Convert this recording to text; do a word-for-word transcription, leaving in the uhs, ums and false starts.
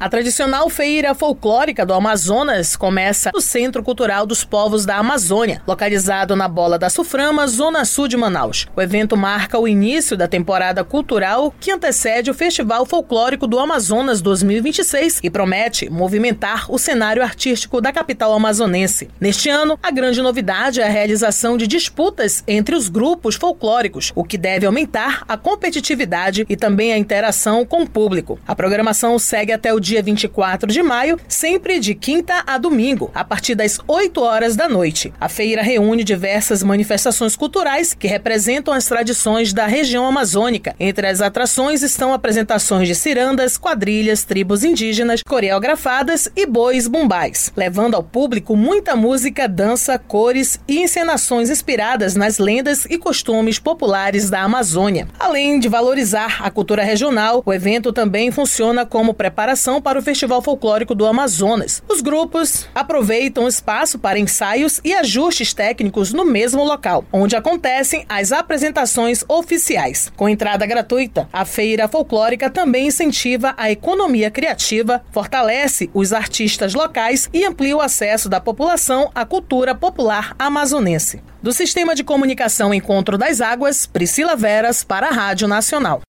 A tradicional Feira Folclórica do Amazonas começa no Centro Cultural dos Povos da Amazônia, localizado na Bola da Suframa, zona sul de Manaus. O evento marca o início da temporada cultural que antecede o Festival Folclórico do Amazonas dois mil e vinte e seis e promete movimentar o cenário artístico da capital amazonense. Neste ano, a grande novidade é a realização de disputas entre os grupos folclóricos, o que deve aumentar a competitividade e também a interação com o público. A programação segue até o dia vinte e quatro de maio, sempre de quinta a domingo, a partir das oito horas da noite. A feira reúne diversas manifestações culturais que representam as tradições da região amazônica. Entre as atrações estão apresentações de cirandas, quadrilhas, tribos indígenas, coreografadas e bois bumbais, levando ao público muita música, dança, cores e encenações inspiradas nas lendas e costumes populares da Amazônia. Além de valorizar a cultura regional, o evento também funciona como preparação para o Festival Folclórico do Amazonas. Os grupos aproveitam o espaço para ensaios e ajustes técnicos no mesmo local, onde acontecem as apresentações oficiais. Com entrada gratuita, a Feira Folclórica também incentiva a economia criativa, fortalece os artistas locais e amplia o acesso da população à cultura popular amazonense. Do Sistema de Comunicação Encontro das Águas, Priscila Veras para a Rádio Nacional.